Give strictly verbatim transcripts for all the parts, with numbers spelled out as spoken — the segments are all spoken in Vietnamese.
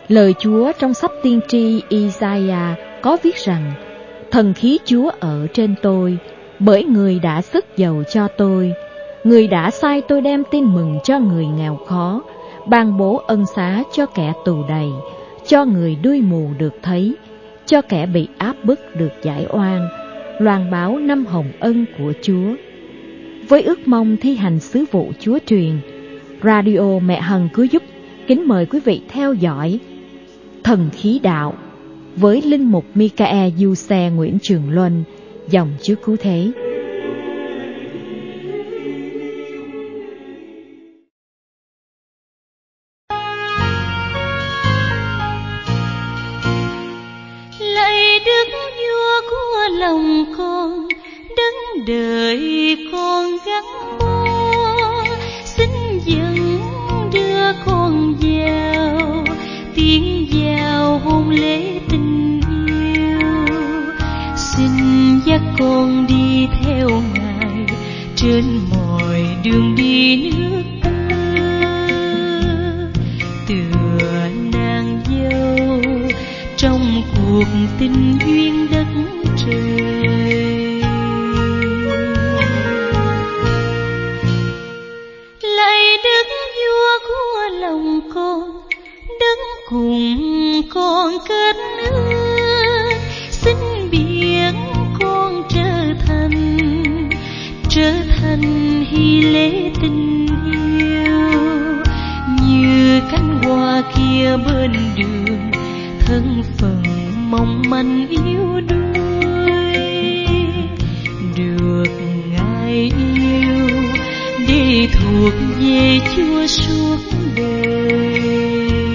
Lời Chúa trong sách tiên tri Isaiah có viết rằng: Thần khí Chúa ở trên tôi, bởi Người đã sức dầu cho tôi. Người đã sai tôi đem tin mừng cho người nghèo khó, ban bố ân xá cho kẻ tù đầy, cho người đuôi mù được thấy, cho kẻ bị áp bức được giải oan, loan báo năm hồng ân của Chúa. Với ước mong thi hành sứ vụ Chúa truyền, Radio Mẹ Hằng Cứu Giúp kính mời quý vị theo dõi Thần Khí Đạo với Linh mục Michael Du Xe Nguyễn Trường Luân, dòng Chúa Cứu Thế. Lạy Đức Vua của lòng con, đấng đợi con gắn bó, xin dẫn đưa con vào tiến vào hôn lễ tình yêu. Xin dắt con đi theo Ngài trên mọi đường đi nước ơ, tựa nàng dâu trong cuộc tình duyên đất trời. Lạy Đức Vua của lòng con, đấng cùng con kết ước, xin biến con trở thành trở thành hy lễ tình yêu, như cánh hoa kia bên đường, thân phận mong manh yếu đuối, được Ngài yêu để thuộc về Chúa suốt đời.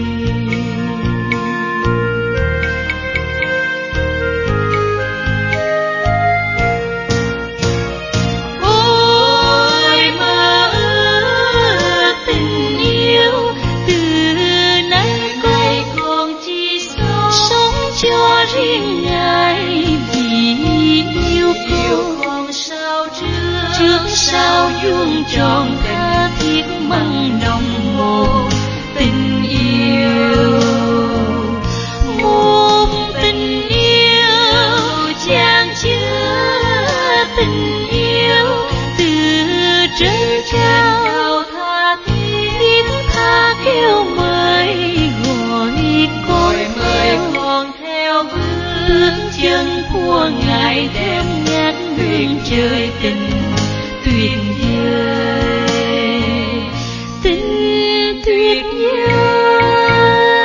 Riêng Ngài vì yêu con sao trước trước sao vuông tròn tha thiết mặn nồng một tình yêu, một tình yêu chan chứa tình yêu từ trên cao tha thiết tha kêu mời gọi con mời con theo bước chân của Ngài, đem ngát nguyện trời tình tuyệt vời, tình tuyệt vời.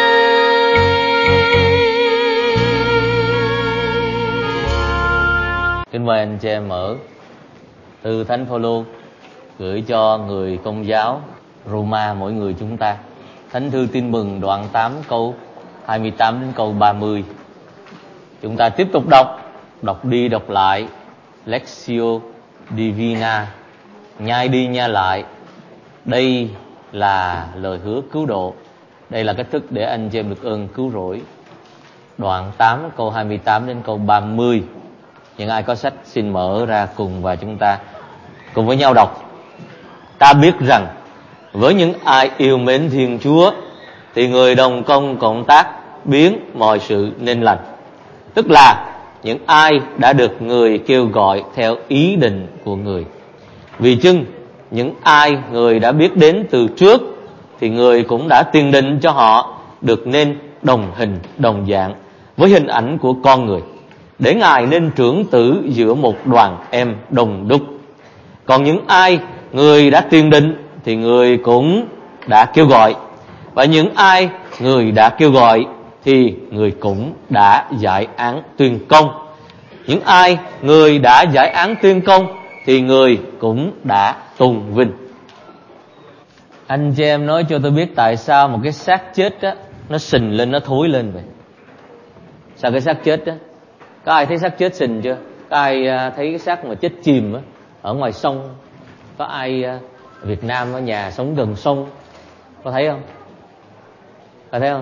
Kính mời anh chị em mở từ Thánh Phaolô gửi cho người Công giáo Roma mỗi người chúng ta. Thánh thư Tin Mừng đoạn tám câu hai mươi tám đến câu ba mươi. Chúng ta tiếp tục đọc, đọc đi đọc lại, Lectio Divina, nhai đi nhai lại. Đây là lời hứa cứu độ. Đây là cách thức để anh chị em được ơn cứu rỗi. Đoạn tám câu hai mươi tám đến câu ba mươi. Những ai có sách xin mở ra cùng và chúng ta cùng với nhau đọc. Ta biết rằng với những ai yêu mến Thiên Chúa thì người đồng công cộng tác biến mọi sự nên lành. Tức là những ai đã được Người kêu gọi theo ý định của Người. Vì chưng những ai Người đã biết đến từ trước thì Người cũng đã tiền định cho họ được nên đồng hình đồng dạng với hình ảnh của con người, để Ngài nên trưởng tử giữa một đoàn em đồng đúc. Còn những ai Người đã tiền định thì Người cũng đã kêu gọi, và những ai Người đã kêu gọi thì Người cũng đã giải án tuyên công. Những ai Người đã giải án tuyên công thì Người cũng đã tôn vinh. Anh chị em nói cho tôi biết tại sao một cái xác chết á, nó sình lên, nó thối lên vậy? Sao cái xác chết á? Có ai thấy xác chết sình chưa? Có ai thấy cái xác mà chết chìm á, ở ngoài sông? Có ai Việt Nam ở nhà sống gần sông có thấy không? Có thấy không?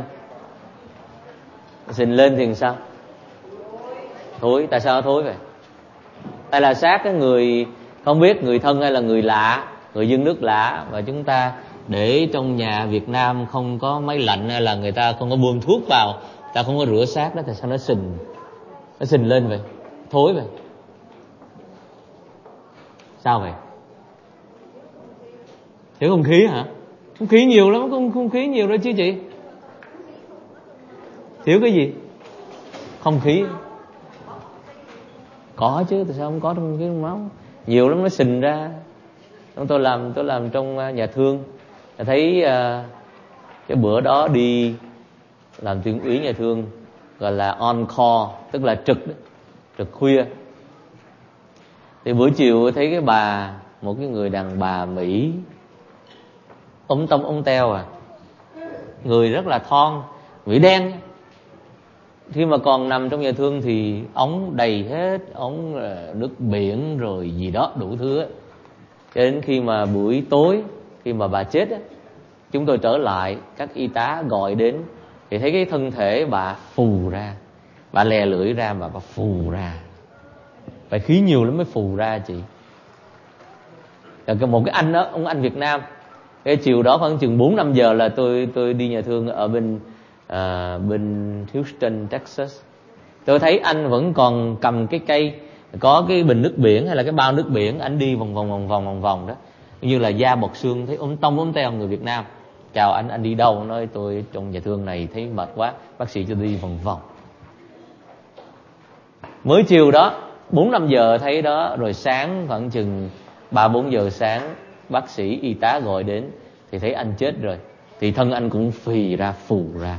Sình lên thì sao? Thối. Tại sao nó thối vậy? Tại là xác cái người không biết, người thân hay là người lạ, người dân nước lạ, và chúng ta để trong nhà Việt Nam không có máy lạnh hay là người ta không có bơm thuốc vào, ta không có rửa xác đó, tại sao nó sình, nó sình lên vậy, thối vậy? Sao vậy? Thiếu không khí hả? Không khí nhiều lắm, không, không khí nhiều đó chứ chị. Thiếu cái gì? Không khí. Có chứ, tại sao không có trong cái máu? Nhiều lắm, nó sình ra. Tôi làm tôi làm trong nhà thương, thấy uh, cái bữa đó đi làm tuyên úy nhà thương, gọi là on call, tức là trực đó, trực khuya. Thì buổi chiều thấy cái bà, một cái người đàn bà Mỹ, ống tông ống teo à, người rất là thon, Mỹ đen. Khi mà còn nằm trong nhà thương thì ống đầy hết, ống nước biển rồi gì đó đủ thứ á. Cho đến khi mà buổi tối, khi mà bà chết á, chúng tôi trở lại, các y tá gọi đến thì thấy cái thân thể bà phù ra, bà lè lưỡi ra mà bà phù ra, phải khí nhiều lắm mới phù ra chị. Rồi một cái anh đó, ông anh Việt Nam, cái chiều đó khoảng chừng bốn năm giờ là tôi tôi đi nhà thương ở bên à, bên Houston, Texas. Tôi thấy anh vẫn còn cầm cái cây, có cái bình nước biển hay là cái bao nước biển, anh đi vòng vòng vòng vòng vòng vòng đó, như là da bọc xương, thấy ốm tông ốm teo, người Việt Nam. Chào anh, anh đi đâu? Nói tôi trong nhà thương này thấy mệt quá, bác sĩ cho đi vòng vòng. Mới chiều đó bốn năm giờ thấy đó, rồi sáng khoảng chừng ba bốn giờ sáng bác sĩ y tá gọi đến thì thấy anh chết rồi, thì thân anh cũng phì ra, phù ra.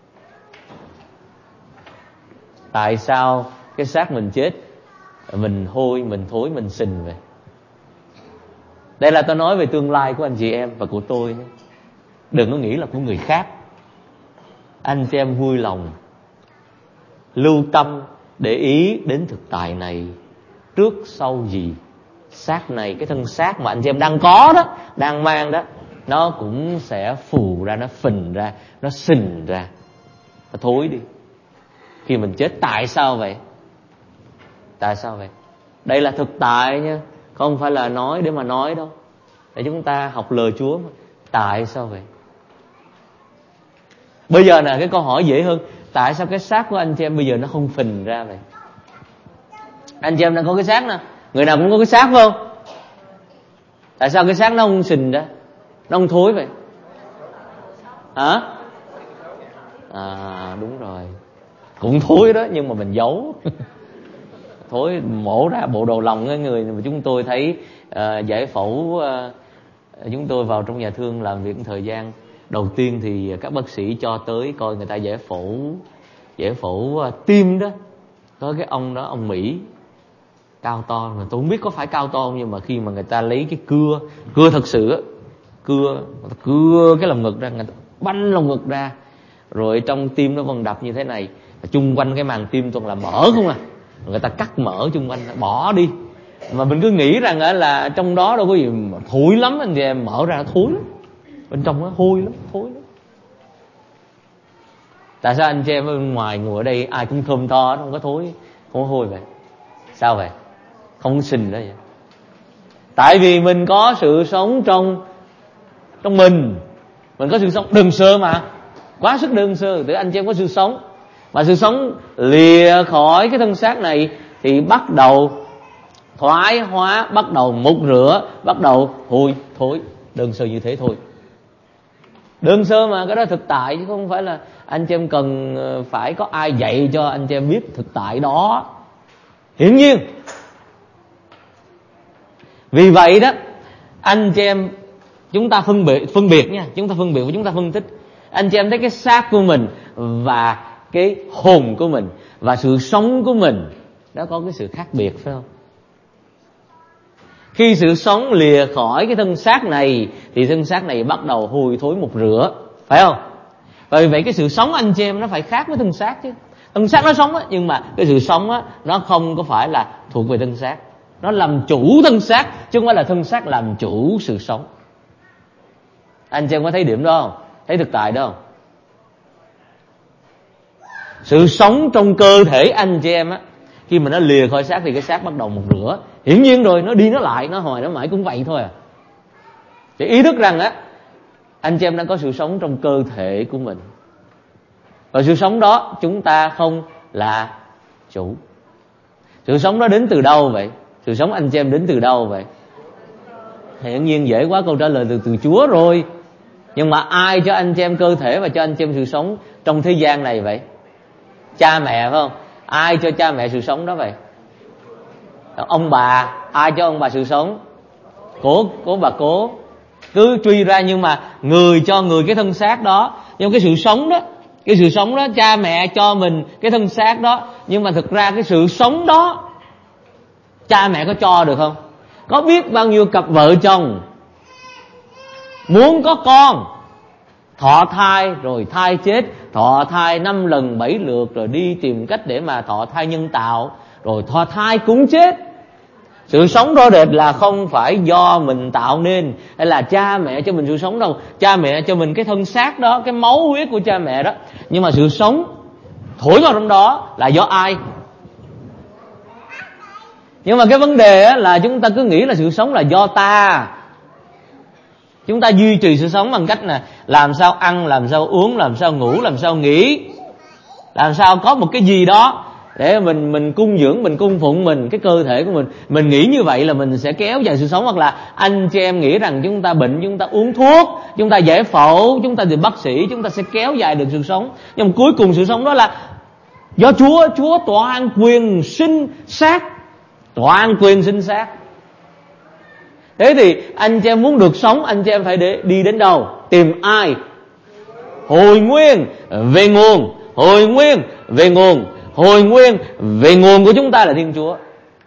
Tại sao cái xác mình chết, mình hôi, mình thối, mình sình vậy? Đây là tôi nói về tương lai của anh chị em và của tôi. Đừng có nghĩ là của người khác. Anh chị em vui lòng lưu tâm để ý đến thực tại này, trước sau gì xác này, cái thân xác mà anh chị em đang có đó, đang mang đó, nó cũng sẽ phù ra, nó phình ra, nó sình ra, nó thối đi khi mình chết. Tại sao vậy? Tại sao vậy? Đây là thực tại nha, không phải là nói để mà nói đâu, để chúng ta học lời Chúa mà. Tại sao vậy? Bây giờ nè, cái câu hỏi dễ hơn. Tại sao cái xác của anh chị em bây giờ nó không phình ra vậy? Anh chị em đang có cái xác nè, người nào cũng có cái xác phải không? Tại sao cái xác nó không phình ra, nó không thối vậy? Hả? À đúng rồi, cũng thối đó, nhưng mà mình giấu. Thối mổ ra bộ đầu lòng cái người mà chúng tôi thấy uh, giải phẫu. Uh, chúng tôi vào trong nhà thương làm việc một thời gian đầu tiên thì các bác sĩ cho tới coi người ta giải phẫu giải phẫu uh, tim đó. Có cái ông đó, ông Mỹ cao to, mà tôi không biết có phải cao to không, nhưng mà khi mà người ta lấy cái cưa, cưa thật sự á, cưa cưa cái lồng ngực ra, người ta banh lồng ngực ra, rồi trong tim nó vẫn đập như thế này, chung quanh cái màng tim toàn là mỡ không à, người ta cắt mỡ chung quanh bỏ đi. Mà mình cứ nghĩ rằng là trong đó đâu có gì mà thối lắm, anh chị em, mở ra nó thối lắm, bên trong nó hôi lắm, thối lắm. Tại sao anh chị em bên ngoài ngồi ở đây ai cũng thơm tho, không có thối, không có hôi vậy? Sao vậy? Không có sình đó vậy? Tại vì mình có sự sống trong trong mình, mình có sự sống đơn sơ mà, quá sức đơn sơ. Từ anh chị em có sự sống, mà sự sống lìa khỏi cái thân xác này thì bắt đầu thoái hóa, bắt đầu mục rửa, bắt đầu hôi thối, đơn sơ như thế thôi. Đơn sơ mà, cái đó thực tại, chứ không phải là anh chị em cần phải có ai dạy cho anh chị em biết thực tại đó. Hiển nhiên. Vì vậy đó, anh chị em chúng ta phân biệt phân biệt nha, chúng ta phân biệt và chúng ta phân tích. Anh chị em thấy cái xác của mình và cái hồn của mình và sự sống của mình nó có cái sự khác biệt, phải không? Khi sự sống lìa khỏi cái thân xác này thì thân xác này bắt đầu hôi thối mục rửa, phải không? Bởi vậy cái sự sống anh chị em nó phải khác với thân xác chứ. Thân xác nó sống á, nhưng mà cái sự sống á nó không có phải là thuộc về thân xác, nó làm chủ thân xác chứ không phải là thân xác làm chủ sự sống. Anh chị em có thấy điểm đó không? Thấy thực tại đó không? Sự sống trong cơ thể anh chị em á, khi mà nó lìa khỏi xác thì cái xác bắt đầu mục rửa. Hiển nhiên rồi, nó đi nó lại, nó hồi nó mãi cũng vậy thôi à. Thì ý thức rằng á, anh chị em đã có sự sống trong cơ thể của mình. Và sự sống đó chúng ta không là chủ. Sự sống đó đến từ đâu vậy? Sự sống anh chị em đến từ đâu vậy? Hiển nhiên dễ quá, câu trả lời từ từ Chúa rồi. Nhưng mà ai cho anh chị em cơ thể và cho anh chị em sự sống trong thế gian này vậy? Cha mẹ phải không? Ai cho cha mẹ sự sống đó vậy? Ông bà, ai cho ông bà sự sống? Cố, cố bà cố. Cứ truy ra, nhưng mà người cho người cái thân xác đó. Nhưng cái sự sống đó, cái sự sống đó cha mẹ cho mình cái thân xác đó. Nhưng mà thực ra cái sự sống đó cha mẹ có cho được không? Có biết bao nhiêu cặp vợ chồng muốn có con, thọ thai rồi thai chết, thọ thai năm lần bảy lượt, rồi đi tìm cách để mà thọ thai nhân tạo, rồi thọ thai cũng chết. Sự sống rõ rệt là không phải do mình tạo nên, hay là cha mẹ cho mình sự sống đâu. Cha mẹ cho mình cái thân xác đó, cái máu huyết của cha mẹ đó. Nhưng mà sự sống thổi vào trong đó là do ai? Nhưng mà cái vấn đề là chúng ta cứ nghĩ là sự sống là do ta. Chúng ta duy trì sự sống bằng cách là làm sao ăn, làm sao uống, làm sao ngủ, làm sao nghỉ, làm sao có một cái gì đó để mình mình cung dưỡng, mình cung phụng mình, cái cơ thể của mình. Mình nghĩ như vậy là mình sẽ kéo dài sự sống. Hoặc là anh chị em nghĩ rằng chúng ta bệnh, chúng ta uống thuốc, chúng ta giải phẫu, chúng ta tìm bác sĩ, chúng ta sẽ kéo dài được sự sống. Nhưng mà cuối cùng sự sống đó là do Chúa. Chúa toàn quyền sinh sát, toàn quyền sinh sát. Thế thì anh chị em muốn được sống, anh chị em phải để đi đến đâu? Tìm ai? Hồi nguyên về nguồn. Hồi nguyên về nguồn. Hồi nguyên về nguồn của chúng ta là Thiên Chúa.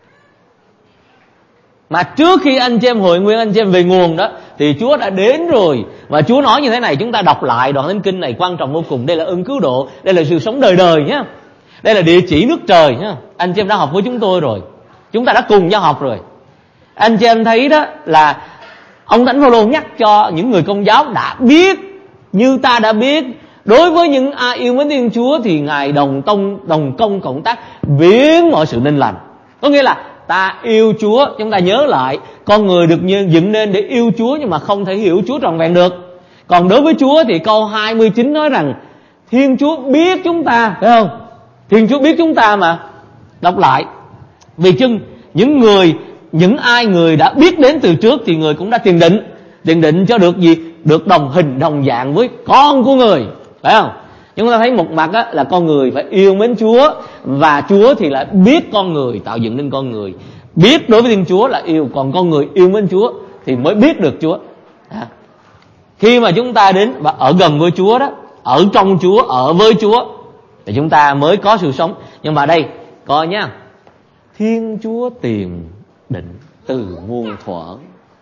Mà trước khi anh chị em hồi nguyên, anh chị em về nguồn đó, thì Chúa đã đến rồi. Và Chúa nói như thế này, chúng ta đọc lại đoạn Thánh Kinh này quan trọng vô cùng. Đây là ơn cứu độ, đây là sự sống đời đời nhé. Đây là địa chỉ nước trời nhé. Anh chị em đã học với chúng tôi rồi, chúng ta đã cùng nhau học rồi. Anh chị em thấy đó là ông Thánh Phaolô nhắc cho những người Công giáo đã biết, như ta đã biết, đối với những ai yêu mến Thiên Chúa thì Ngài đồng tông đồng công cộng tác biến mọi sự nên lành. Có nghĩa là ta yêu Chúa, chúng ta nhớ lại, con người được dựng nên để yêu Chúa nhưng mà không thể hiểu Chúa trọn vẹn được. Còn đối với Chúa thì câu hai mươi chín nói rằng Thiên Chúa biết chúng ta, phải không? Thiên Chúa biết chúng ta mà. Đọc lại, vì chưng những người những ai người đã biết đến từ trước thì người cũng đã tiền định. Tiền định cho được gì? Được đồng hình đồng dạng với con của người, phải không? Chúng ta thấy một mặt á, là con người phải yêu mến Chúa, và Chúa thì lại biết con người, tạo dựng nên con người. Biết đối với Thiên Chúa là yêu, còn con người yêu mến Chúa thì mới biết được Chúa. À, khi mà chúng ta đến và ở gần với Chúa đó, ở trong Chúa, ở với Chúa, thì chúng ta mới có sự sống. Nhưng mà đây, coi nhá, Thiên Chúa tiền định từ muôn thuở.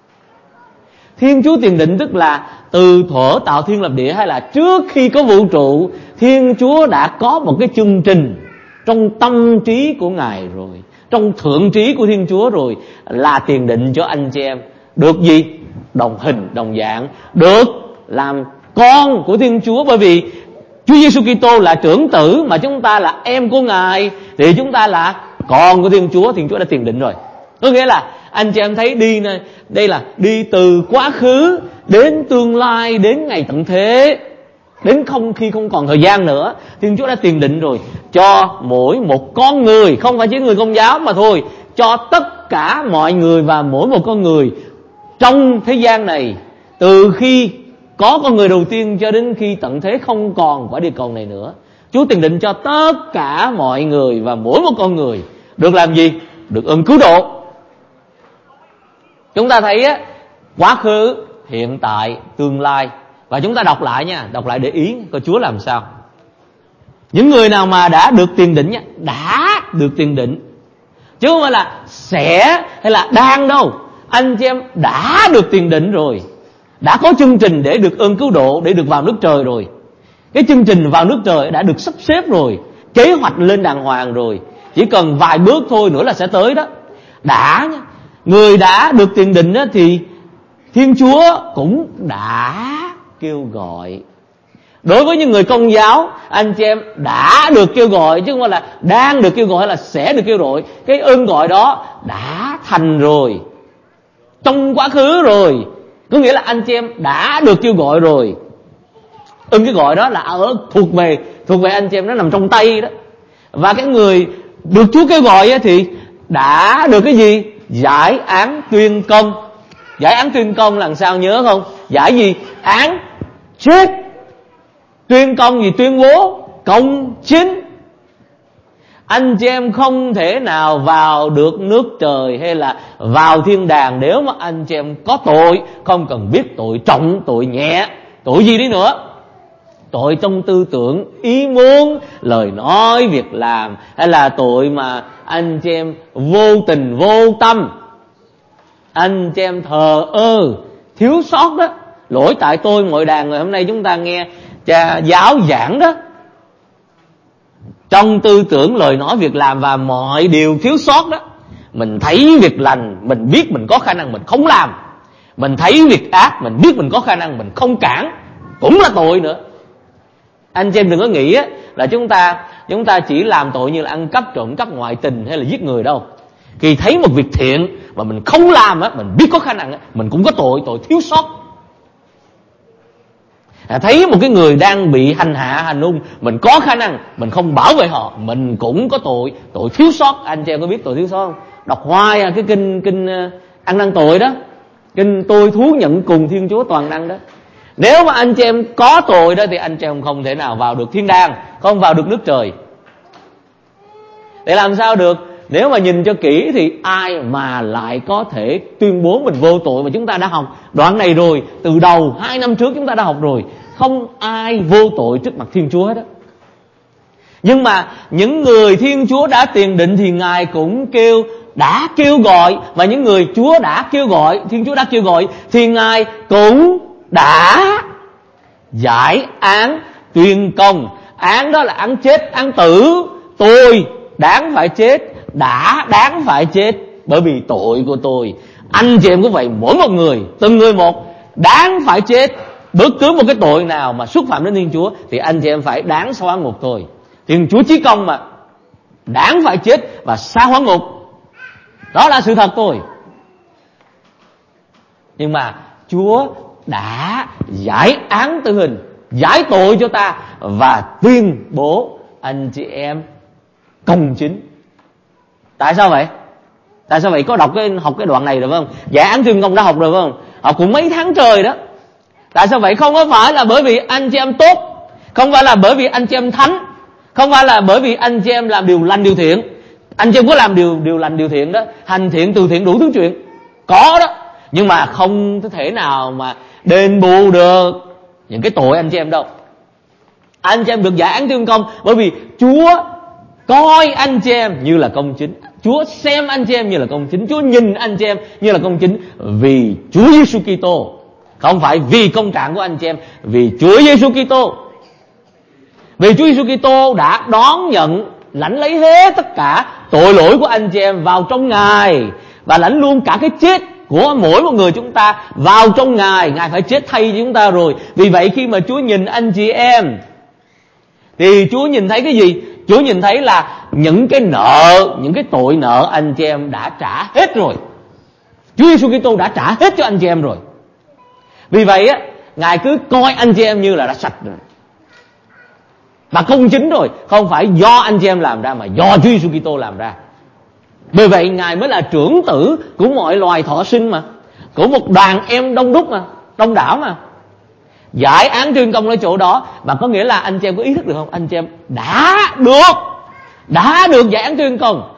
Thiên Chúa tiền định tức là từ thuở tạo thiên lập địa, hay là trước khi có vũ trụ, Thiên Chúa đã có một cái chương trình trong tâm trí của Ngài rồi, trong thượng trí của Thiên Chúa rồi, là tiền định cho anh chị em được gì? Đồng hình đồng dạng, được làm con của Thiên Chúa. Bởi vì Chúa Giêsu Kitô là trưởng tử, mà chúng ta là em của Ngài, thì chúng ta là con của Thiên Chúa. Thiên Chúa đã tiền định rồi. Có nghĩa là anh chị em thấy đi này, đây là đi từ quá khứ đến tương lai, đến ngày tận thế, đến không khi không còn thời gian nữa. Thiên Chúa đã tiền định rồi cho mỗi một con người, không phải chỉ người Công giáo mà thôi, cho tất cả mọi người và mỗi một con người trong thế gian này, từ khi có con người đầu tiên cho đến khi tận thế không còn quả địa cầu này nữa. Chúa tiền định cho tất cả mọi người và mỗi một con người được làm gì? Được ơn cứu độ. Chúng ta thấy á, quá khứ, hiện tại, tương lai. Và chúng ta đọc lại nha, đọc lại để ý coi Chúa làm sao. Những người nào mà đã được tiền định nha, đã được tiền định, chứ không phải là sẽ hay là đang đâu. Anh chị em đã được tiền định rồi, đã có chương trình để được ơn cứu độ, để được vào nước trời rồi. Cái chương trình vào nước trời đã được sắp xếp rồi, kế hoạch lên đàng hoàng rồi, chỉ cần vài bước thôi nữa là sẽ tới đó. Đã nha. Người đã được tiền định đó thì Thiên Chúa cũng đã kêu gọi. Đối với những người Công giáo, anh chị em đã được kêu gọi, chứ không phải là đang được kêu gọi hay là sẽ được kêu gọi. Cái ơn gọi đó đã thành rồi, trong quá khứ rồi. Có nghĩa là anh chị em đã được kêu gọi rồi. Ưng cái gọi đó là ở thuộc về thuộc về anh chị em, nó nằm trong tay đó. Và cái người được Chúa kêu gọi thì đã được cái gì? Giải án tuyên công. Giải án tuyên công là sao nhớ không? Giải gì? Án chết. Tuyên công gì? Tuyên bố công chính. Anh chị em không thể nào vào được nước trời hay là vào thiên đàng nếu mà anh chị em có tội, không cần biết tội trọng, tội nhẹ, tội gì đi nữa. Tội trong tư tưởng, ý muốn, lời nói, việc làm, hay là tội mà anh chị em vô tình, vô tâm, anh chị em thờ ơ, thiếu sót đó. Lỗi tại tôi mọi đàn ngày hôm nay chúng ta nghe cha giáo giảng đó. Trong tư tưởng, lời nói, việc làm và mọi điều thiếu sót đó. Mình thấy việc lành, mình biết mình có khả năng mình không làm. Mình thấy việc ác, mình biết mình có khả năng mình không cản, cũng là tội nữa. Anh chị em đừng có nghĩ á, là chúng ta chúng ta chỉ làm tội như là ăn cắp, trộm cắp, ngoại tình hay là giết người đâu. Khi thấy một việc thiện mà mình không làm á, mình biết có khả năng á, mình cũng có tội, tội thiếu sót. À, thấy một cái người đang bị hành hạ, hành hung, mình có khả năng mình không bảo vệ họ, mình cũng có tội, tội thiếu sót. Anh chị em có biết tội thiếu sót không? Đọc hoài à, cái kinh kinh uh, ăn năn tội đó, kinh tôi thú nhận cùng Thiên Chúa toàn năng đó. Nếu mà anh chị em có tội đó thì anh chị em không thể nào vào được thiên đàng, không vào được nước trời. Để làm sao được? Nếu mà nhìn cho kỹ thì ai mà lại có thể tuyên bố mình vô tội, mà chúng ta đã học đoạn này rồi, từ đầu hai năm trước chúng ta đã học rồi. Không ai vô tội trước mặt Thiên Chúa hết đó. Nhưng mà những người Thiên Chúa đã tiền định thì Ngài cũng kêu, đã kêu gọi. Và những người Chúa đã kêu gọi, Thiên Chúa đã kêu gọi, thì Ngài cũng đã giải án tuyên công. Án đó là án chết, án tử. Tôi đáng phải chết, đã đáng phải chết bởi vì tội của tôi. Anh chị em cũng vậy, mỗi một người, từng người một đáng phải chết. Bất cứ một cái tội nào mà xúc phạm đến Thiên Chúa thì anh chị em phải đáng sa hóa ngục thôi. Thiên Chúa chí công mà, đáng phải chết và sa hóa ngục. Đó là sự thật thôi. Nhưng mà Chúa đã giải án tử hình, giải tội cho ta và tuyên bố anh chị em công chính. Tại sao vậy? Tại sao vậy? Có đọc cái học cái đoạn này rồi phải không? Giải án tuyên công đã học rồi phải không? Học cũng mấy tháng trời đó. Tại sao vậy? Không có phải là bởi vì anh chị em tốt, không phải là bởi vì anh chị em thánh, không phải là bởi vì anh chị em làm điều lành điều thiện. Anh chị em có làm điều điều lành điều thiện đó, hành thiện từ thiện đủ thứ chuyện, có đó. Nhưng mà không thể nào mà đền bù được những cái tội anh chị em đâu. Anh chị em được giải án tuyên công bởi vì Chúa coi anh chị em như là công chính. Chúa xem anh chị em như là công chính. Chúa nhìn anh chị em như là công chính vì Chúa Giêsu Kitô, không phải vì công trạng của anh chị em, vì Chúa Giêsu Kitô. Vì Chúa Giêsu Kitô đã đón nhận, lãnh lấy hết tất cả tội lỗi của anh chị em vào trong Ngài, và lãnh luôn cả cái chết của mỗi một người chúng ta vào trong Ngài. Ngài phải chết thay cho chúng ta rồi. Vì vậy khi mà Chúa nhìn anh chị em thì Chúa nhìn thấy cái gì? Chúa nhìn thấy là những cái nợ, những cái tội nợ anh chị em đã trả hết rồi. Chúa Giêsu Kitô đã trả hết cho anh chị em rồi. Vì vậy á, Ngài cứ coi anh chị em như là đã sạch rồi, và công chính rồi. Không phải do anh chị em làm ra mà do Chúa Giêsu Kitô làm ra. Bởi vậy Ngài mới là trưởng tử của mọi loài thọ sinh mà, của một đoàn em đông đúc mà, đông đảo mà. Giải án tuyên công ở chỗ đó. Và có nghĩa là anh chị em có ý thức được không? Anh chị em đã được Đã được giải án tuyên công.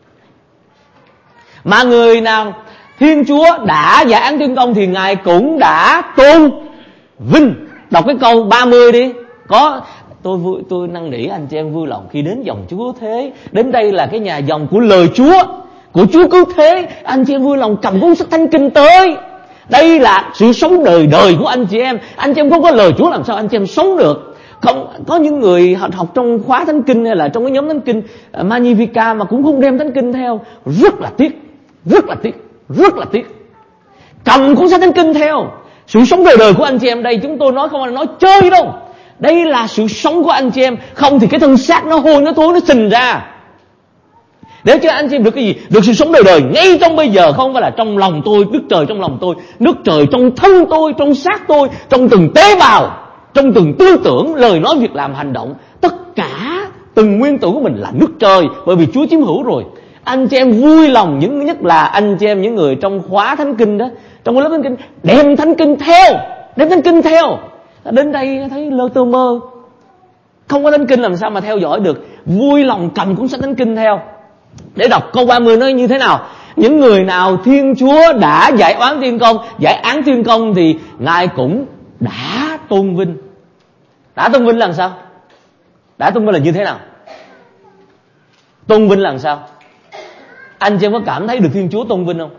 Mà người nào Thiên Chúa đã giải án tuyên công thì Ngài cũng đã tôn vinh. Đọc cái câu ba mươi đi. Có Tôi vui, tôi năn nỉ anh chị em vui lòng khi đến dòng Chúa Thế. Đến đây là cái nhà dòng của lời Chúa, của Chúa Cứu Thế. Anh chị em vui lòng cầm cuốn sách Thánh Kinh tới. Đây là sự sống đời đời của anh chị em. Anh chị em không có lời Chúa làm sao anh chị em sống được? Không, có những người học, học trong khóa Thánh Kinh hay là trong cái nhóm Thánh Kinh uh, Magnificat mà cũng không đem Thánh Kinh theo. Rất là tiếc, rất là tiếc, rất là tiếc. Cầm cuốn sách Thánh Kinh theo. Sự sống đời đời của anh chị em đây, chúng tôi nói không phải nói chơi đâu. Đây là sự sống của anh chị em. Không thì cái thân xác nó hôi, nó thối, nó sình ra. Để cho anh chị em được cái gì? Được sự sống đời đời ngay trong bây giờ, không phải là trong lòng tôi, nước trời trong lòng tôi, nước trời trong thân tôi, trong xác tôi, trong từng tế bào, trong từng tư tưởng, lời nói, việc làm, hành động. Tất cả từng nguyên tử của mình là nước trời, bởi vì Chúa chiếm hữu rồi. Anh chị em vui lòng, những nhất là anh chị em những người trong khóa thánh kinh đó, trong cái lớp thánh kinh, đem thánh kinh theo, đem thánh kinh theo. Đến đây thấy lơ tơ mơ, không có thánh kinh làm sao mà theo dõi được. Vui lòng cầm cuốn sách thánh kinh theo để đọc. Câu ba mươi nói như thế nào? Những người nào Thiên Chúa đã giải oán tuyên công, giải án tuyên công thì Ngài cũng đã tôn vinh. Đã tôn vinh là làm sao? Đã tôn vinh là như thế nào? Tôn vinh là làm sao? Anh chị em có cảm thấy được Thiên Chúa tôn vinh không?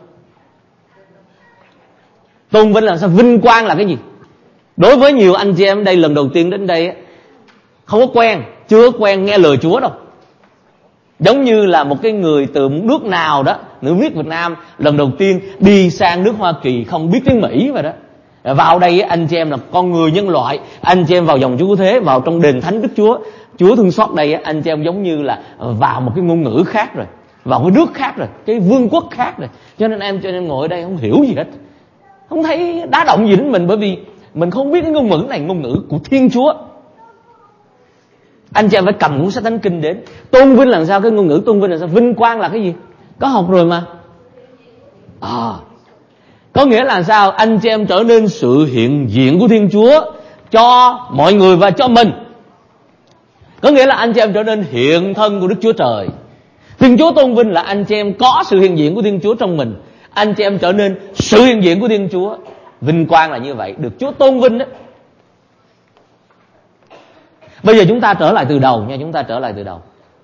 Tôn vinh là làm sao? Vinh quang là cái gì? Đối với nhiều anh chị em đây lần đầu tiên đến đây, không có quen, chưa quen nghe lời Chúa đâu. Giống như là một cái người từ nước nào đó, nữ viết Việt Nam lần đầu tiên đi sang nước Hoa Kỳ không biết tiếng Mỹ vậy đó. Vào đây anh chị em là con người nhân loại, anh chị em vào dòng Chúa Cứu Thế, vào trong đền thánh Đức Chúa, Chúa thương xót đây, anh chị em giống như là vào một cái ngôn ngữ khác rồi, vào cái nước khác rồi, cái vương quốc khác rồi. Cho nên em cho nên em ngồi ở đây không hiểu gì hết, không thấy đá động gì đến mình, bởi vì mình không biết cái ngôn ngữ này, ngôn ngữ của Thiên Chúa. Anh chị em phải cầm cuốn sách thánh kinh đến. Tôn vinh là sao? Cái ngôn ngữ tôn vinh là sao? Vinh quang là cái gì? Có học rồi mà. À, có nghĩa là sao? Anh chị em trở nên sự hiện diện của Thiên Chúa cho mọi người và cho mình. Có nghĩa là anh chị em trở nên hiện thân của Đức Chúa Trời. Thiên Chúa tôn vinh là anh chị em có sự hiện diện của Thiên Chúa trong mình. Anh chị em trở nên sự hiện diện của Thiên Chúa. Vinh quang là như vậy, được Chúa tôn vinh đó. Bây giờ chúng ta trở lại từ đầu nha, chúng ta trở lại từ đầu.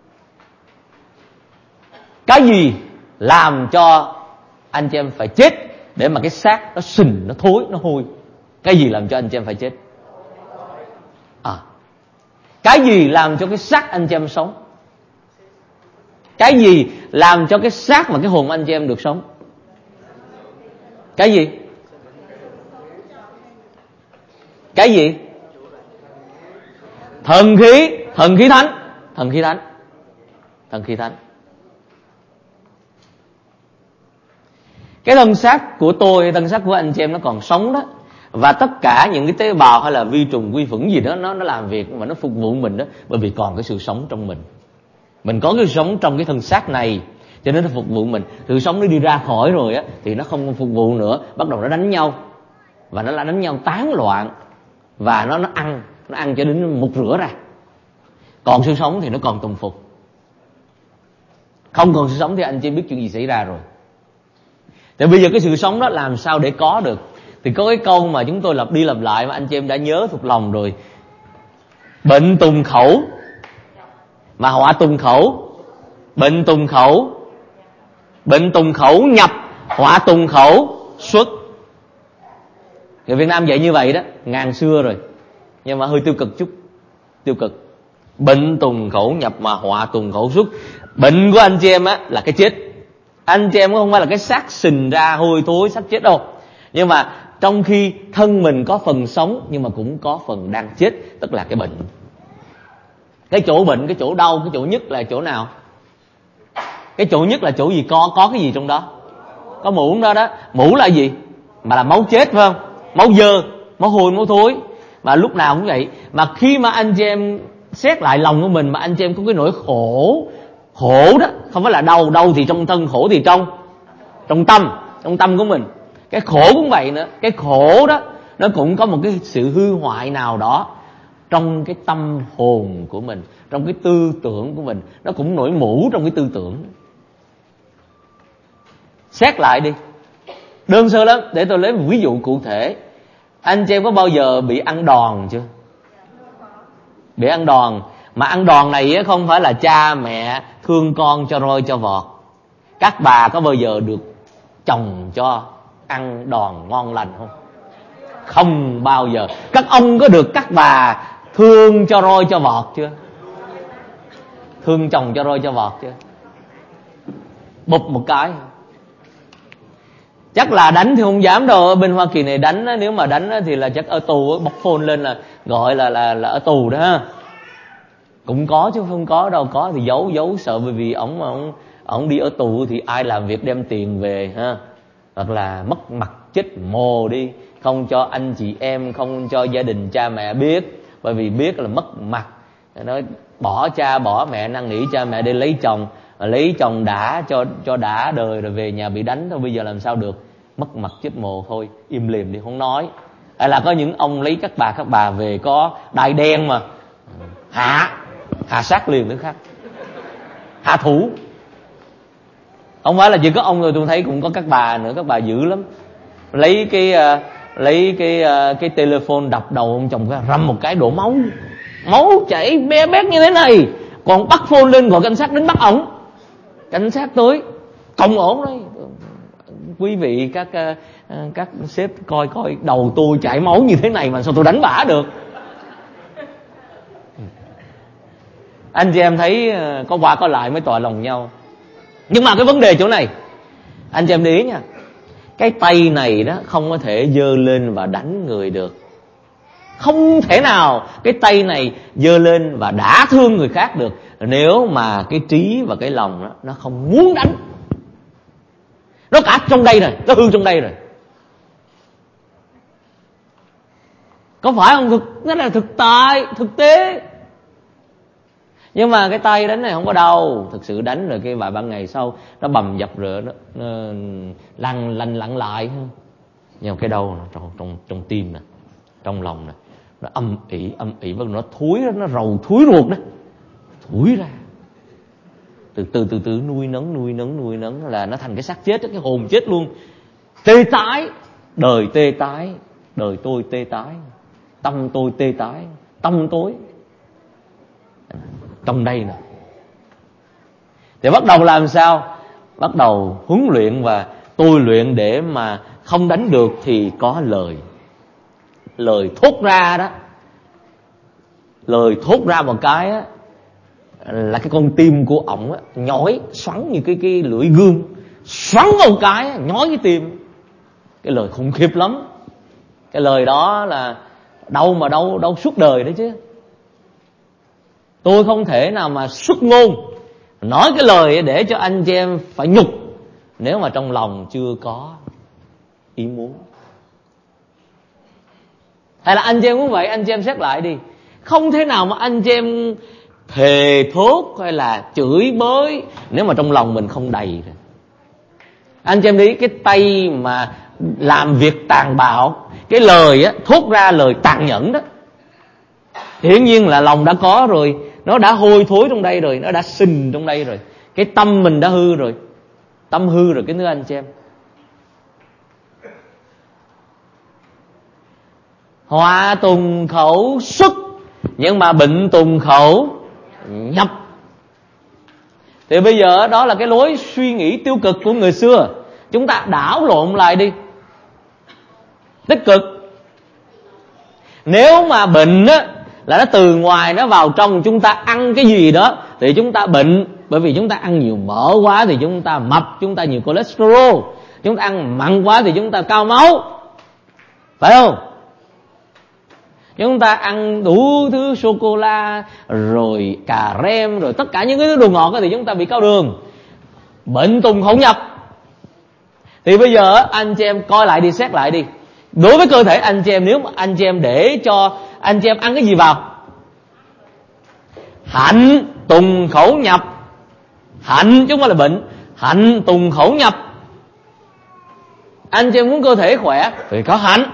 Cái gì làm cho anh chị em phải chết để mà cái xác nó sình, nó thối, nó hôi? Cái gì làm cho anh chị em phải chết? À, cái gì làm cho cái xác anh chị em sống? Cái gì làm cho cái xác và cái hồn anh chị em được sống? Cái gì? Cái gì? Thần khí, thần khí thánh, thần khí thánh, thần khí thánh. Cái thân xác của tôi, thân xác của anh chị em nó còn sống đó, và tất cả những cái tế bào hay là vi trùng, vi khuẩn gì đó nó nó làm việc mà nó phục vụ mình đó, bởi vì còn cái sự sống trong mình. Mình có cái sự sống trong cái thân xác này, cho nên nó phục vụ mình. Sự sống nó đi ra khỏi rồi á thì nó không phục vụ nữa, bắt đầu nó đánh nhau, và nó là đánh nhau tán loạn, và nó nó ăn, nó ăn cho đến mục rửa ra. Còn sự sống thì nó còn tùng phục. Không còn sự sống thì anh chị biết chuyện gì xảy ra rồi. Thì bây giờ cái sự sống đó làm sao để có được? Thì có cái câu mà chúng tôi lặp đi lặp lại mà anh chị em đã nhớ thuộc lòng rồi. Bệnh tùng khẩu mà họa tùng khẩu. Bệnh tùng khẩu, bệnh tùng khẩu nhập, họa tùng khẩu xuất. Người Việt Nam dạy như vậy đó, ngàn xưa rồi, nhưng mà hơi tiêu cực chút. Tiêu cực. Bệnh tùng khẩu nhập mà họa tùng khẩu xuất. Bệnh của anh chị em á là cái chết. Anh chị em không phải là cái xác sình ra hôi thối xác chết đâu, nhưng mà trong khi thân mình có phần sống nhưng mà cũng có phần đang chết, tức là cái bệnh. Cái chỗ bệnh, cái chỗ đau, cái chỗ nhức là chỗ nào? Cái chỗ nhức là chỗ gì? Có có cái gì trong đó? Có mũ đó đó. Mũ là gì? Mà là máu chết phải không? Máu dơ, máu hôi, máu thối. Mà lúc nào cũng vậy. Mà khi mà anh chị em xét lại lòng của mình, mà anh chị em có cái nỗi khổ, khổ đó, không phải là đau, đau thì trong thân, khổ thì trong trong tâm, trong tâm của mình. Cái khổ cũng vậy nữa. Cái khổ đó nó cũng có một cái sự hư hoại nào đó trong cái tâm hồn của mình, trong cái tư tưởng của mình. Nó cũng nổi mũ trong cái tư tưởng. Xét lại đi, đơn sơ lắm. Để tôi lấy một ví dụ cụ thể. Anh chị em có bao giờ bị ăn đòn chưa? Bị ăn đòn. Mà ăn đòn này không phải là cha mẹ thương con cho roi cho vọt. Các bà có bao giờ được chồng cho ăn đòn ngon lành không? Không bao giờ. Các ông có được các bà thương cho roi cho vọt chưa? Thương chồng cho roi cho vọt chưa? Bụp một cái. Chắc là đánh thì không dám đâu. Ở bên Hoa Kỳ này đánh, nếu mà đánh thì là chắc ở tù, bóc phone lên là gọi là là là ở tù đó ha. Cũng có chứ không có đâu. Có thì giấu giấu sợ, bởi vì ổng mà ổng ổng đi ở tù thì ai làm việc đem tiền về ha, hoặc là mất mặt chết mồ đi, không cho anh chị em, không cho gia đình cha mẹ biết, bởi vì biết là mất mặt. Nói bỏ cha bỏ mẹ, năn nỉ cha mẹ để lấy chồng, lấy chồng đã cho cho đã đời rồi về nhà bị đánh thôi, bây giờ làm sao được, mất mặt chết mồ thôi, im lìm đi không nói. Hay là có những ông lấy các bà các bà về có đai đen mà hạ hạ sát liền nữa khác, hạ thủ. Không phải là chỉ có ông rồi, tôi thấy cũng có các bà nữa, các bà dữ lắm. Lấy cái uh, lấy cái uh, cái telephone đập đầu ông chồng cái răm một cái đổ máu, máu chảy bé bét như thế này, còn bắt phone lên gọi cảnh sát đến bắt ổng. Cảnh sát tới công ổn đấy. Quý vị các uh, các sếp coi coi, đầu tôi chảy máu như thế này mà sao tôi đánh bả được. Anh chị em thấy uh, có qua có lại mới tòa lòng nhau. Nhưng mà cái vấn đề chỗ này, anh chị em để ý nha, cái tay này đó không có thể giơ lên và đánh người được. Không thể nào cái tay này giơ lên và đả thương người khác được nếu mà cái trí và cái lòng đó, nó không muốn đánh. Nó cả trong đây rồi, nó hư trong đây rồi. Có phải không? Thực, nó là thực tại, thực tế. Nhưng mà cái tay đánh này không có đau. Thực sự đánh rồi cái vài ba ngày sau nó bầm dập rồi, nó, nó lăn lăn lặn lại. Nhưng mà cái đau trong, trong, trong tim nè, trong lòng nè, nó âm ỉ âm ỉ và nó thúi, nó rầu thúi ruột đó, thúi ra. Từ từ từ từ nuôi nấng nuôi nấng nuôi nấng là nó thành cái xác chết, cái hồn chết luôn. Tê tái, đời tê tái, đời tôi tê tái, tâm tôi tê tái, tâm tối trong đây nè. Thì bắt đầu làm sao? Bắt đầu huấn luyện và tôi luyện để mà không đánh được thì có lời. Lời thốt ra đó, lời thốt ra một cái á, là cái con tim của ổng á, nhói xoắn như cái cái lưỡi gươm, xoắn một cái nhói cái tim. Cái lời khủng khiếp lắm. Cái lời đó là đau mà đau đau suốt đời đấy chứ. Tôi không thể nào mà xuất ngôn nói cái lời để cho anh chị em phải nhục nếu mà trong lòng chưa có ý muốn. Hay là anh chị em cũng vậy, anh chị em xét lại đi. Không thể nào mà anh chị em thề thốt hay là chửi bới nếu mà trong lòng mình không đầy rồi. Anh chị em đi, cái tay mà làm việc tàn bạo, cái lời á, thốt ra lời tàn nhẫn đó, hiển nhiên là lòng đã có rồi, nó đã hôi thối trong đây rồi, nó đã sình trong đây rồi. Cái tâm mình đã hư rồi, tâm hư rồi cái thứ anh chị em. Họa tùng khẩu xuất, nhưng mà bệnh tùng khẩu nhập. Thì bây giờ đó là cái lối suy nghĩ tiêu cực của người xưa. Chúng ta đảo lộn lại đi, tích cực. Nếu mà bệnh á, là nó từ ngoài nó vào trong, chúng ta ăn cái gì đó thì chúng ta bệnh. Bởi vì chúng ta ăn nhiều mỡ quá thì chúng ta mập, chúng ta nhiều cholesterol. Chúng ta ăn mặn quá thì chúng ta cao máu, phải không? Chúng ta ăn đủ thứ sô-cô-la, rồi cà rem, rồi tất cả những cái đồ ngọt thì chúng ta bị cao đường. Bệnh tùng khẩu nhập. Thì bây giờ anh chị em coi lại đi, xét lại đi. Đối với cơ thể anh chị em, nếu mà anh chị em để cho anh chị em ăn cái gì vào? Hạnh tùng khẩu nhập. Hạnh chứ không phải là bệnh. Hạnh tùng khẩu nhập. Anh chị em muốn cơ thể khỏe thì có hạnh.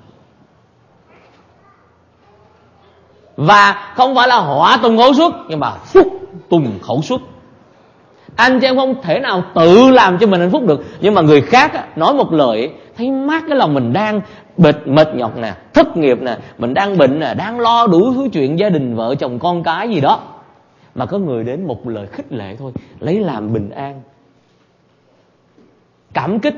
Và không phải là họa tùng khẩu xuất, nhưng mà phúc tùng khẩu xuất. Anh chị em không thể nào tự làm cho mình hạnh phúc được. Nhưng mà người khác á, nói một lời thấy mát cái lòng mình đang bệt, mệt nhọc nè, thất nghiệp nè, mình đang bệnh nè, đang lo đủ thứ chuyện gia đình, vợ chồng con cái gì đó, mà có người đến một lời khích lệ thôi, lấy làm bình an, cảm kích.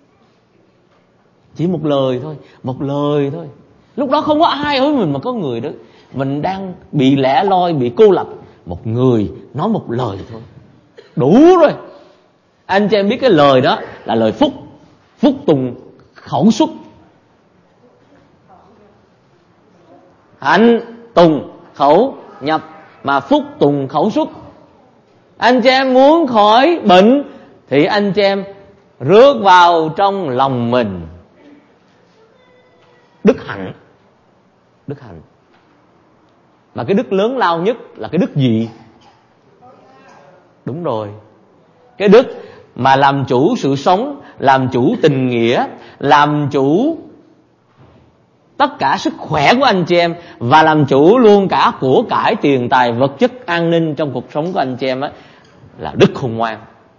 Chỉ một lời thôi, một lời thôi. Lúc đó không có ai ở với mình, mà có người đó, mình đang bị lẻ loi, bị cô lập, một người nói một lời thôi, đủ rồi. Anh chị em biết cái lời đó là lời phúc. Phúc tùng khẩu xuất. Hạnh tùng khẩu nhập, mà phúc tùng khẩu xuất. Anh chị em muốn khỏi bệnh thì anh chị em rước vào trong lòng mình đức hạnh. Đức hạnh. Mà cái đức lớn lao nhất là cái đức gì? Đúng rồi. Cái đức mà làm chủ sự sống, làm chủ tình nghĩa, làm chủ tất cả sức khỏe của anh chị em, và làm chủ luôn cả của cải, tiền tài, vật chất, an ninh trong cuộc sống của anh chị em á, là đức khôn ngoan.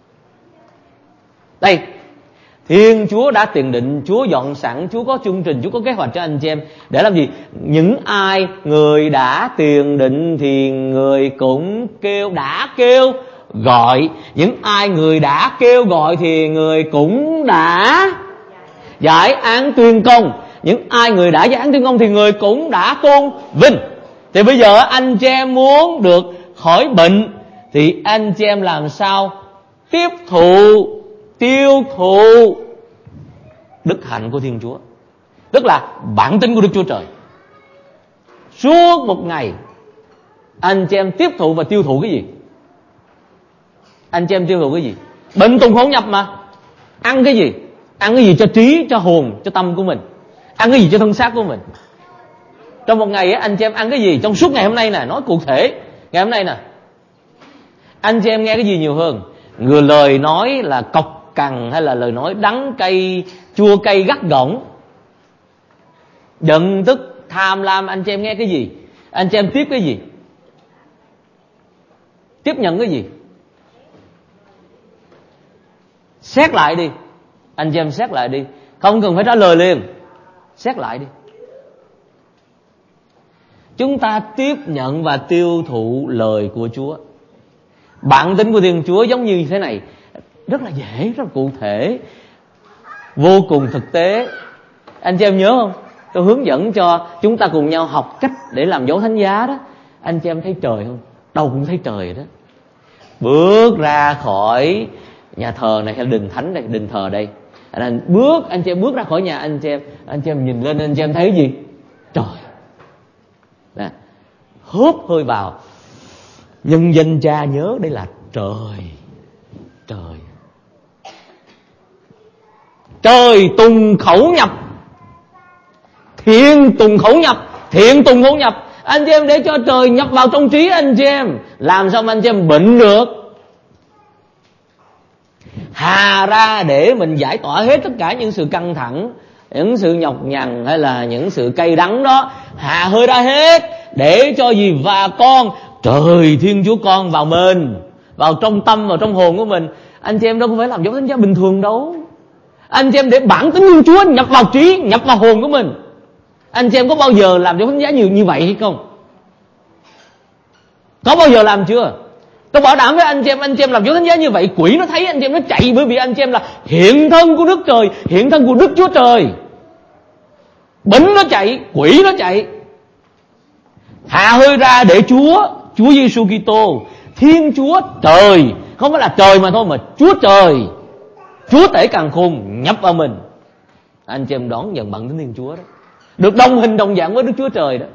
Đây, Thiên Chúa đã tiền định, Chúa dọn sẵn, Chúa có chương trình, Chúa có kế hoạch cho anh chị em. Để làm gì? Những ai người đã tiền định thì người cũng kêu, đã kêu gọi. Những ai người đã kêu gọi thì người cũng đã giải án tuyên công. Những ai người đã giải án tuyên công thì người cũng đã tôn vinh. Thì bây giờ anh chị em muốn được khỏi bệnh thì anh chị em làm sao tiếp thụ, tiêu thụ đức hạnh của Thiên Chúa, tức là bản tính của Đức Chúa Trời. Suốt một ngày anh chị em tiếp thụ và tiêu thụ cái gì? Anh chị em tiêu thụ cái gì? Bệnh tùng khổ nhập mà. Ăn cái gì? Ăn cái gì cho trí, cho hồn, cho tâm của mình? Ăn cái gì cho thân xác của mình? Trong một ngày anh chị em ăn cái gì? Trong suốt ngày hôm nay nè, nói cụ thể ngày hôm nay nè, anh chị em nghe cái gì nhiều hơn? Người lời nói là cộc cằn hay là lời nói đắng cay, chua cay gắt gỏng, giận tức, tham lam, anh chị em nghe cái gì? Anh chị em tiếp cái gì? Tiếp nhận cái gì? Xét lại đi. Anh chị em xét lại đi. Không cần phải trả lời liền. Xét lại đi. Chúng ta tiếp nhận và tiêu thụ lời của Chúa. Bản tính của Thiên Chúa giống như thế này, rất là dễ, rất là cụ thể, vô cùng thực tế. Anh chị em nhớ không? Tôi hướng dẫn cho chúng ta cùng nhau học cách để làm dấu thánh giá đó. Anh chị em thấy trời không? Đâu cũng thấy trời đó. Bước ra khỏi nhà thờ này hay đình thánh đây, đình thờ đây, anh bước anh chị em bước ra khỏi nhà, anh chị em anh chị em nhìn lên, anh chị em thấy cái gì? Trời. Nè, hớp hơi vào, nhân danh Cha nhớ đây là trời. Trời. Trời tùng khẩu nhập, thiện tùng khẩu nhập, thiện tùng khẩu nhập. Anh chị em để cho trời nhập vào trong trí anh chị em, làm sao mà anh chị em bệnh được? Hà ra để mình giải tỏa hết tất cả những sự căng thẳng, những sự nhọc nhằn hay là những sự cay đắng đó, hà hơi ra hết để cho gì? Và con trời Thiên Chúa con vào mình, vào trong tâm, vào trong hồn của mình. Anh chị em đâu có phải làm dấu thánh giá bình thường đâu. Anh chị em để bản tính Thiên Chúa nhập vào trí, nhập vào hồn của mình. Anh chị em có bao giờ làm dấu thánh giá nhiều như vậy hay không? Có bao giờ làm chưa? Tôi bảo đảm với anh chị em, anh chị em làm dấu thánh giá như vậy, quỷ nó thấy anh chị em nó chạy, bởi vì anh chị em là hiện thân của Đức Trời, hiện thân của Đức Chúa Trời. Bệnh nó chạy, quỷ nó chạy. Hạ hơi ra để Chúa, Chúa Giêsu Kitô, Thiên Chúa Trời, không phải là trời mà thôi, mà Chúa Trời, Chúa Tể Càn Khôn nhập vào mình. Anh chị em đón nhận bản tính Thiên Chúa đó, được đồng hình đồng dạng với Đức Chúa Trời đó.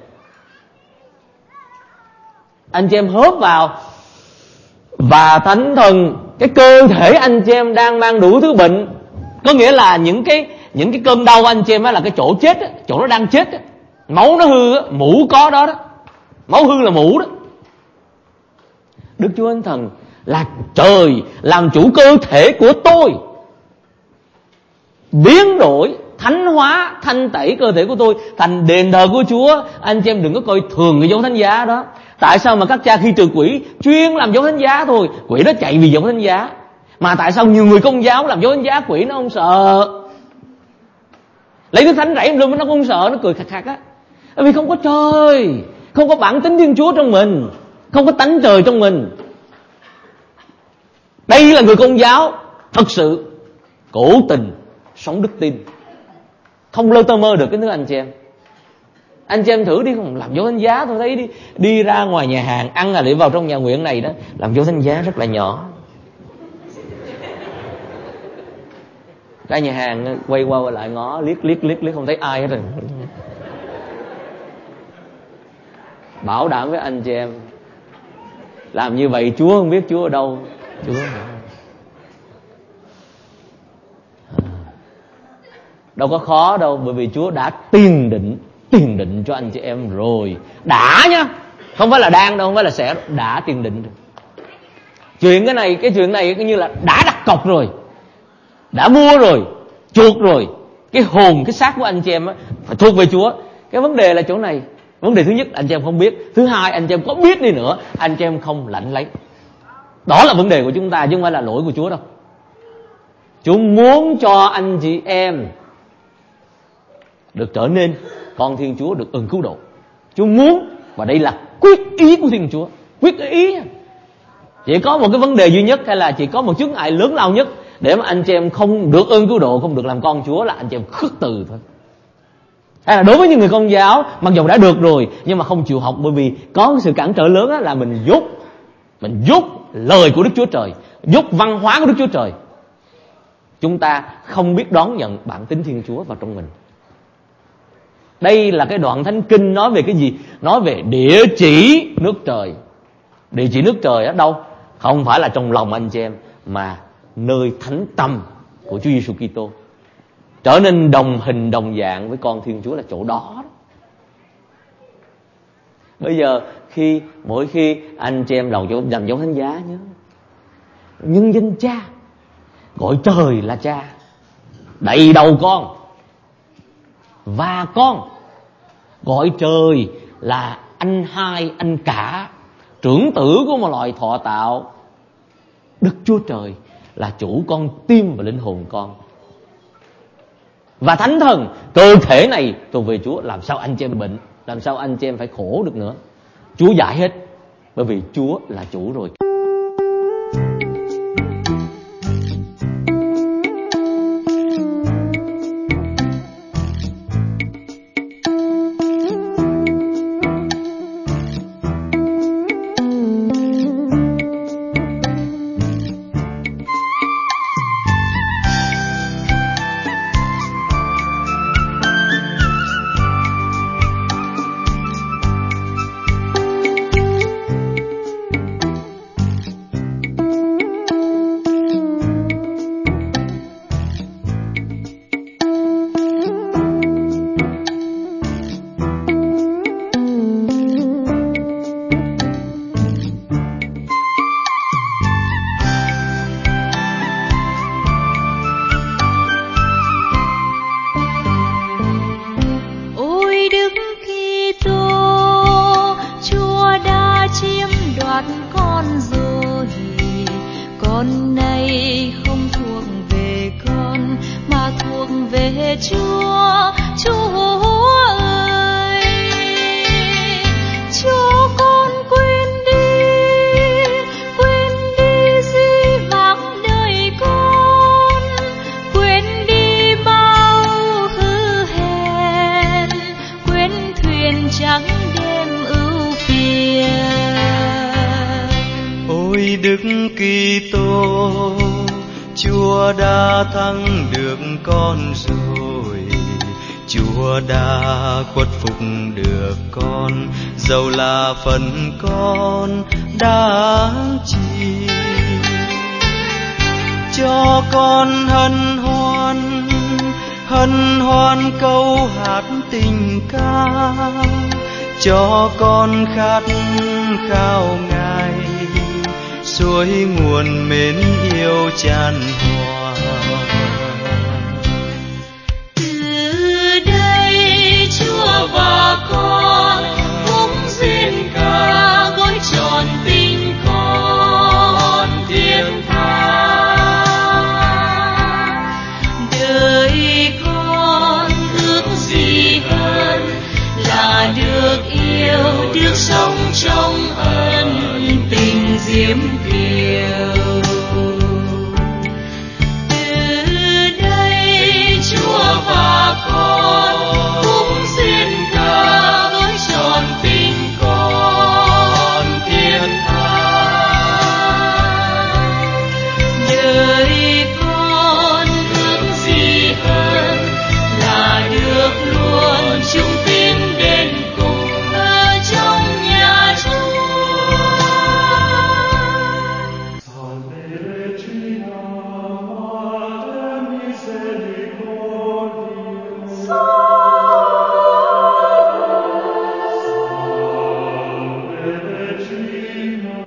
Anh chị em hớp vào, và Thánh Thần, cái cơ thể anh chị em đang mang đủ thứ bệnh, có nghĩa là những cái những cái cơn đau anh chị em á là cái chỗ chết á, chỗ nó đang chết á, máu nó hư á, mũ có đó đó, máu hư là mũ đó. Đức Chúa Thánh Thần là trời làm chủ cơ thể của tôi, biến đổi, thánh hóa, thanh tẩy cơ thể của tôi thành đền thờ của Chúa. Anh chị em đừng có coi thường cái dấu thánh giá đó. Tại sao mà các cha khi trừ quỷ chuyên làm dấu thánh giá thôi, quỷ nó chạy vì dấu thánh giá. Mà tại sao nhiều người Công giáo làm dấu thánh giá quỷ nó không sợ? Lấy Đức Thánh rảy luôn nó không sợ, nó cười khạc khạc á. Bởi vì không có trời, không có bản tính Thiên Chúa trong mình, không có tánh trời trong mình. Đây là người Công giáo thật sự cố tình sống đức tin, không lơ tơ mơ được cái thứ anh chị em. Anh chị em thử đi, không làm dấu thánh giá tôi thấy đi đi ra ngoài nhà hàng ăn là để vào trong nhà nguyện này đó, làm dấu thánh giá rất là nhỏ. Ra nhà hàng quay qua quay lại ngó liếc liếc liếc liếc không thấy ai hết rồi. Bảo đảm với anh chị em, Làm như vậy Chúa không biết Chúa ở đâu. Chúa đâu có khó đâu, bởi vì Chúa đã tiền định, tiền định cho anh chị em rồi. Đã nhá, không phải là đang đâu, không phải là sẽ đâu, đã tiền định rồi. Chuyện cái này, cái chuyện này như là đã đặt cọc rồi, đã mua rồi, chuộc rồi. Cái hồn, cái xác của anh chị em á phải thuộc về Chúa. Cái vấn đề là chỗ này. Vấn đề thứ nhất, anh chị em không biết. Thứ hai, anh chị em có biết đi nữa, anh chị em không lãnh lấy. Đó là vấn đề của chúng ta, chứ không phải là lỗi của Chúa đâu. Chúa muốn cho anh chị em được trở nên con Thiên Chúa, được ơn cứu độ. Chúa muốn, và đây là quyết ý của Thiên Chúa. Quyết ý. Chỉ có một cái vấn đề duy nhất, hay là chỉ có một chướng ngại lớn lao nhất để mà anh chị em không được ơn cứu độ, không được làm con Chúa, là anh chị em khước từ thôi. Hay là đối với những người Công giáo, mặc dù đã được rồi nhưng mà không chịu học, bởi vì có sự cản trở lớn là mình dút mình dút lời của Đức Chúa Trời, dút văn hóa của Đức Chúa Trời. Chúng ta không biết đón nhận bản tính Thiên Chúa vào trong mình. Đây là cái đoạn Thánh Kinh nói về cái gì? Nói về địa chỉ nước trời. Địa chỉ nước trời ở đâu? Không phải là trong lòng anh chị em, mà nơi thánh tâm của Chúa Giêsu Kitô. Trở nên đồng hình đồng dạng với con Thiên Chúa là chỗ đó. Bây giờ khi mỗi khi anh chị em đầu dành dấu thánh giá nhớ, nhân danh Cha, gọi trời là Cha, đầy đầu con, và con gọi trời là anh hai, anh cả, trưởng tử của một loài thọ tạo. Đức Chúa Trời là chủ con tim và linh hồn con. Và Thánh Thần, cơ thể này thuộc về Chúa. Làm sao anh chị em bệnh, làm sao anh chị em phải khổ được nữa? Chúa giải hết, bởi vì Chúa là chủ rồi. Phần con đã chi cho con hân hoan, hân hoan câu hát tình ca, cho con khát khao Ngài, suối nguồn mến yêu tràn hòa. Từ đây Chúa và con duyên ca gói tròn tình con thiên tha. Đời con ước gì hơn là được yêu, được sống trong ân tình diễm kiều.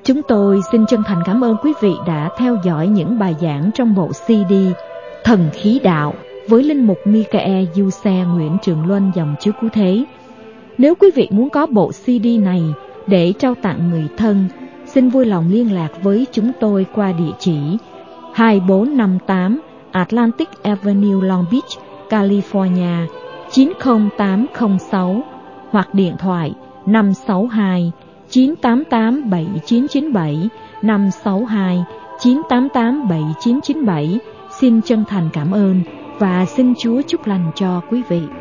Chúng tôi xin chân thành cảm ơn quý vị đã theo dõi những bài giảng trong bộ xê đê Thần Khí Đạo với Linh mục Michael Giuse Nguyễn Trường Luân dòng Chúa Cứu Thế. Nếu quý vị muốn có bộ xê đê này để trao tặng người thân, xin vui lòng liên lạc với chúng tôi qua địa chỉ hai bốn năm tám Atlantic Avenue, Long Beach, California chín không tám không sáu hoặc điện thoại năm sáu hai chín tám tám bảy chín chín bảy, năm sáu hai chín tám tám bảy chín chín bảy. Xin chân thành cảm ơn và xin Chúa chúc lành cho quý vị.